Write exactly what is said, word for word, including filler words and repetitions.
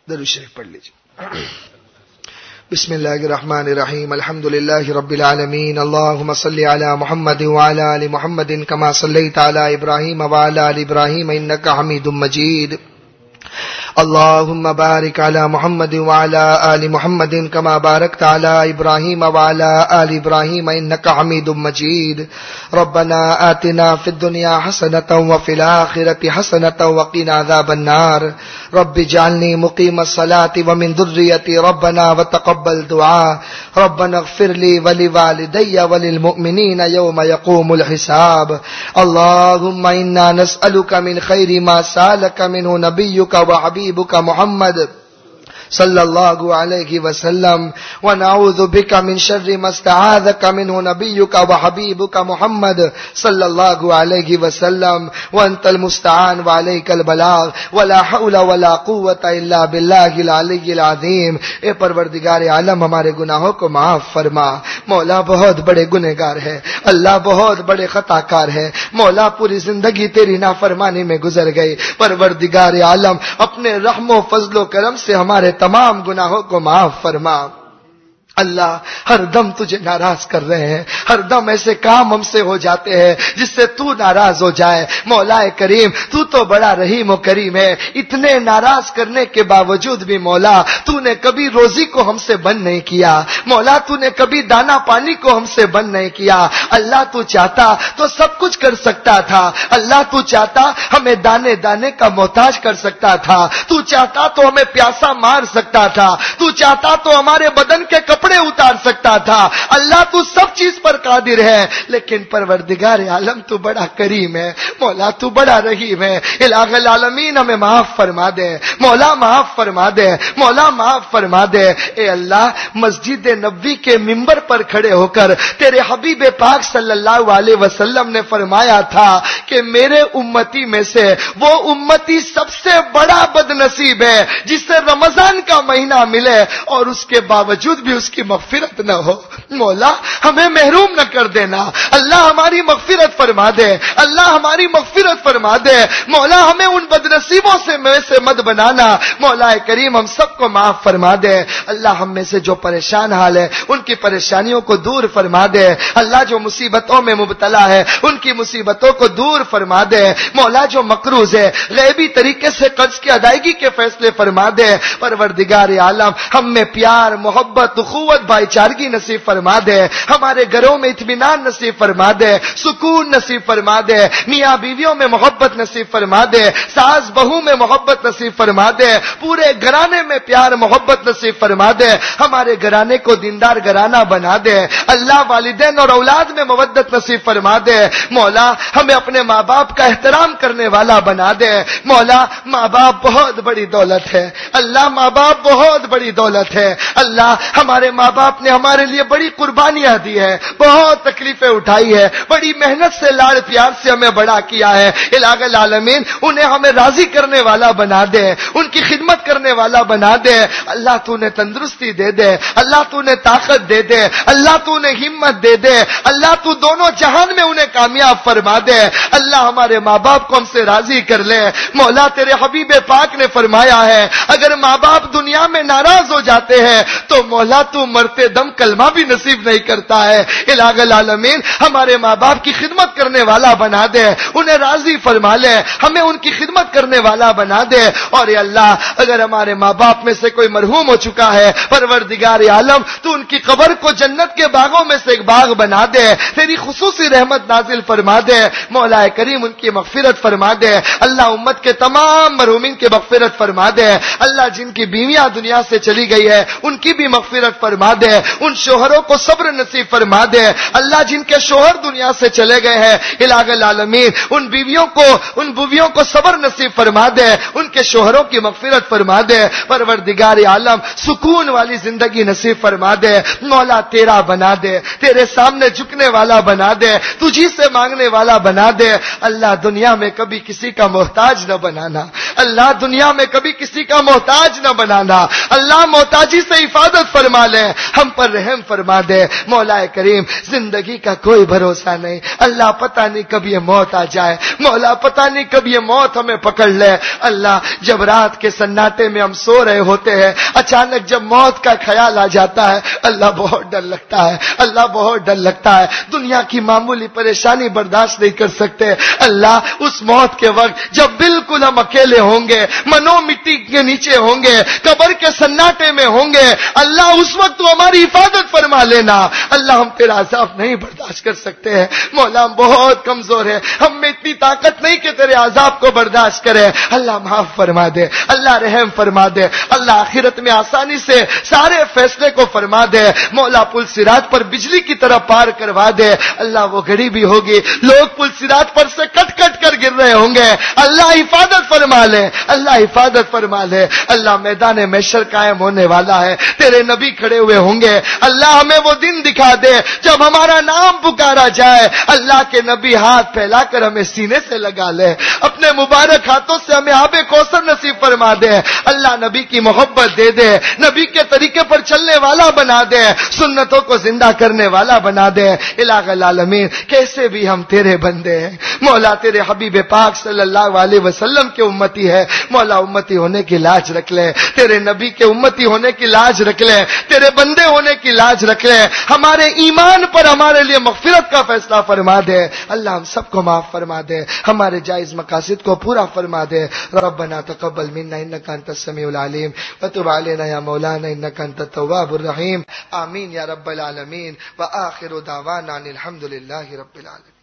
درود شریف پڑھ لیجیے. بسم اللہ الرحمن الرحیم. الحمد للہ رب العالمین. اللہم صلی علی محمد وعلی آل محمد کما صلیت علی ابراہیم وعلی آل ابراہیم انک حمید مجید. اللهم بارك على محمد وعلى آل محمد كما باركت على إبراهيم وعلى آل إبراهيم إنك حميد مجيد. ربنا آتنا في الدنيا حسنة وفي الآخرة حسنة وقنا عذاب النار. رب اجعلني مقيم الصلاة ومن ذريتي ربنا وتقبل دعاء. ربنا اغفر لي ولوالدي وللمؤمنين يوم يقوم الحساب. اللهم إنا نسألك من خير ما سألك منه نبيك وحبيبك محمد صلی اللہ علیہ وسلم ونعوذ بک من شر ما استعاذک منه نبیک وحبیبک محمد صلی اللہ علیہ وسلم وانت المستعان وعلیک البلاغ ولا حول ولا قوة الا باللہ العلی العظیم. اے پروردگار عالم ہمارے گناہوں کو معاف فرما. مولا بہت بڑے گنہگار ہے, اللہ بہت بڑے خطا کار ہے. مولا پوری زندگی تیری نافرمانی میں گزر گئی. پروردگار عالم اپنے رحم و فضل و کرم سے ہمارے تمام گناہوں کو معاف فرما. اللہ ہر دم تجھے ناراض کر رہے ہیں, ہر دم ایسے کام ہم سے ہو جاتے ہیں جس سے تو ناراض ہو جائے. مولا کریم تو تو بڑا رحیم و کریم ہے. اتنے ناراض کرنے کے باوجود بھی مولا تو نے کبھی روزی کو ہم سے بند نہیں کیا. مولا تو نے کبھی دانا پانی کو ہم سے بند نہیں کیا. اللہ تو چاہتا تو سب کچھ کر سکتا تھا. اللہ تو چاہتا ہمیں دانے دانے کا محتاج کر سکتا تھا. تو چاہتا تو ہمیں پیاسا مار سکتا تھا. تو چاہتا تو ہمارے بدن کے کپڑے اتار سکتا تھا. اللہ تو سب چیز پر قادر ہے, لیکن پروردگار عالم تو بڑا کریم ہے. مولا تو بڑا رحیم ہے. الہ العالمین ہمیں معاف فرما دے. مولا معاف فرما دے. مولا معاف فرما دے. اے اللہ مسجد نبوی کے منبر پر کھڑے ہو کر تیرے حبیب پاک صلی اللہ علیہ وسلم نے فرمایا تھا کہ میرے امتی میں سے وہ امتی سب سے بڑا بد نصیب ہے جسے رمضان کا مہینہ ملے اور اس کے باوجود بھی اس کی مغفرت نہ ہو. مولا ہمیں محروم نہ کر دینا. اللہ ہماری مغفرت فرما دے. اللہ ہماری مغفرت فرما دے. مولا ہمیں ان بدنصیبوں سے میں سے مت بنانا. مولا کریم ہم سب کو معاف فرما دے. اللہ ہم میں سے جو پریشان حال ہے ان کی پریشانیوں کو دور فرما دے. اللہ جو مصیبتوں میں مبتلا ہے ان کی مصیبتوں کو دور فرما دے. مولا جو مقروض ہے غیبی طریقے سے قرض کی ادائیگی کے فیصلے فرما دے. پروردگار عالم ہم میں پیار محبت قوت بھائی چارگی نصیب فرما دے. ہمارے گھروں میں اطمینان نصیب فرما دے. سکون نصیب فرما دے. میاں بیویوں میں محبت نصیب فرما دے. ساس بہو میں محبت نصیب فرما دے. پورے گھرانے میں پیار محبت نصیب فرما دے. ہمارے گھرانے کو دیندار گھرانہ بنا دے. اللہ والدین اور اولاد میں مودت نصیب فرما دے. مولا ہمیں اپنے ماں باپ کا احترام کرنے والا بنا دے. مولا ماں باپ بہت بڑی دولت ہے. اللہ ماں باپ بہت بڑی دولت ہے. اللہ ہمارے ماں باپ نے ہمارے لیے بڑی قربانیاں دی ہے, بہت تکلیفیں اٹھائی ہے, بڑی محنت سے لاڑ پیار سے ہمیں بڑا کیا ہے. الہ العالمین انہیں ہمیں راضی کرنے والا بنا دے, ان کی خدمت کرنے والا بنا دے. اللہ تو نے تندرستی دے دے. اللہ تو نے طاقت دے دے. اللہ تو نے ہمت دے دے. اللہ تو دونوں جہان میں انہیں کامیاب فرما دے. اللہ ہمارے ماں باپ کو ہم سے راضی کر لے. مولا تیرے حبیب پاک نے فرمایا ہے اگر ماں باپ دنیا میں ناراض ہو جاتے ہیں تو مولا تو مرتے دم کلمہ بھی نصیب نہیں کرتا ہے. الہ العالمین ہمارے ماں باپ کی خدمت کرنے والا بنا دے. انہیں راضی فرما لے. ہمیں ان کی خدمت کرنے والا بنا دے. اور اے اللہ اگر ہمارے ماں باپ میں سے کوئی مرحوم ہو چکا ہے پروردگار عالم تو ان کی قبر کو جنت کے باغوں میں سے ایک باغ بنا دے. تیری خصوصی رحمت نازل فرما دے. مولا کریم ان کی مغفرت فرما دے. اللہ امت کے تمام مرحومین کی مغفرت فرما دے. اللہ جن کی بیویاں دنیا سے چلی گئی ہے ان کی بھی مغفرت فرما دے. ان شوہروں کو صبر نصیب فرما دے. اللہ جن کے شوہر دنیا سے چلے گئے ہیں الہ العالمین ان بیویوں کو ان بیویوں کو صبر نصیب فرما دے. ان کے شوہروں کی مغفرت فرما دے. پروردگار عالم سکون والی زندگی نصیب فرما دے. مولا تیرا بنا دے. تیرے سامنے جھکنے والا بنا دے. تجھی سے مانگنے والا بنا دے. اللہ دنیا میں کبھی کسی کا محتاج نہ بنانا. اللہ دنیا میں کبھی کسی کا محتاج نہ بنانا. اللہ محتاجی سے حفاظت فرما لے. لے ہم پر رحم فرما دے مولا کریم. زندگی کا کوئی بھروسہ نہیں اللہ, پتہ نہیں کب یہ موت آ جائے مولا, پتہ نہیں کب یہ موت ہمیں پکڑ لے اللہ. جب رات کے سناٹے میں ہم سو رہے ہوتے ہیں اچانک جب موت کا خیال آ جاتا ہے اللہ بہت ڈر لگتا ہے اللہ بہت ڈر لگتا ہے. دنیا کی معمولی پریشانی برداشت نہیں کر سکتے اللہ. اس موت کے وقت جب بالکل ہم اکیلے ہوں گے, منو مٹی کے نیچے ہوں گے, قبر کے سناٹے میں ہوں گے اللہ, اس وقت تو ہماری حفاظت فرما لینا اللہ. ہم تیرا عذاب نہیں برداشت کر سکتے ہیں مولا, ہم بہت کمزور ہیں, ہم میں اتنی طاقت نہیں کہ تیرے عذاب کو برداشت کرے اللہ. معاف فرما دے اللہ, رحم فرما دے اللہ. آخرت میں آسانی سے سارے فیصلے کو فرما دے مولا. پل صراط پر بجلی کی طرح پار کروا دے اللہ. وہ گھڑی بھی ہوگی لوگ پل صراط پر سے کٹ کٹ کر گر رہے ہوں گے اللہ. حفاظت فرما لے اللہ, حفاظت فرما لے اللہ. میدان محشر قائم ہونے والا ہے, تیرے نبی کھڑے ہوئے ہوں گے اللہ. ہمیں وہ دن دکھا دے جب ہمارا نام پکارا جائے اللہ کے نبی ہاتھ پھیلا کر ہمیں سینے سے لگا لے, اپنے مبارک ہاتھوں سے ہمیں آب کوثر نصیب فرما دے اللہ. نبی کی محبت دے دے, نبی کے طریقے پر چلنے والا بنا دے, سنتوں کو زندہ کرنے والا بنا دے الہ العالمین. کیسے بھی ہم تیرے بندے ہیں مولا, تیرے حبیب پاک صلی اللہ علیہ وسلم کے امتی ہے مولا. امتی ہونے کی لاج رکھ لے, تیرے نبی کے امتی ہونے کی لاج رکھ لے, تیرے بندے ہونے کی لاج رکھ لے. ہمارے ایمان پر ہمارے لیے مغفرت کا فیصلہ فرما دے اللہ. ہم سب کو معاف فرما دے, ہمارے جائز مقاصد کو پورا فرما دے. ربنا تقبل منا انك انت السميع العليم وتب علينا يا مولانا انك انت التواب الرحيم. آمين يا رب العالمين. وآخر دعوانا ان الحمد لله رب العالمين.